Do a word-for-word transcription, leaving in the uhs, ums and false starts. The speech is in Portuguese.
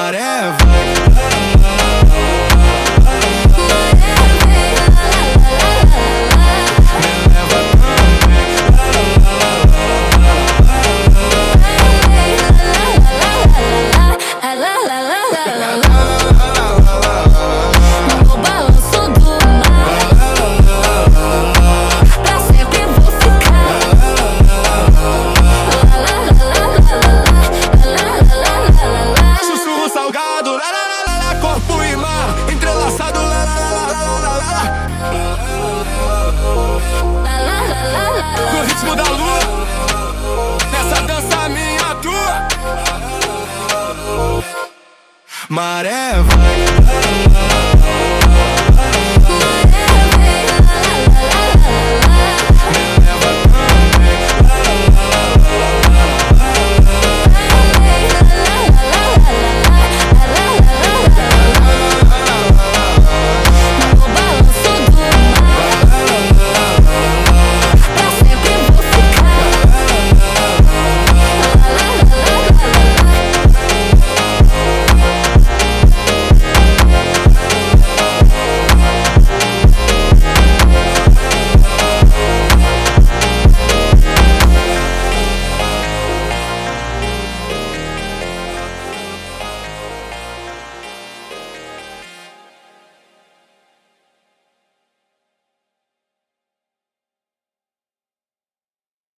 Maré vai. Corpo e mar entrelaçado, lá, lá, lá, lá, lá, lá. No ritmo da lua, nessa dança minha tua. Maré vai.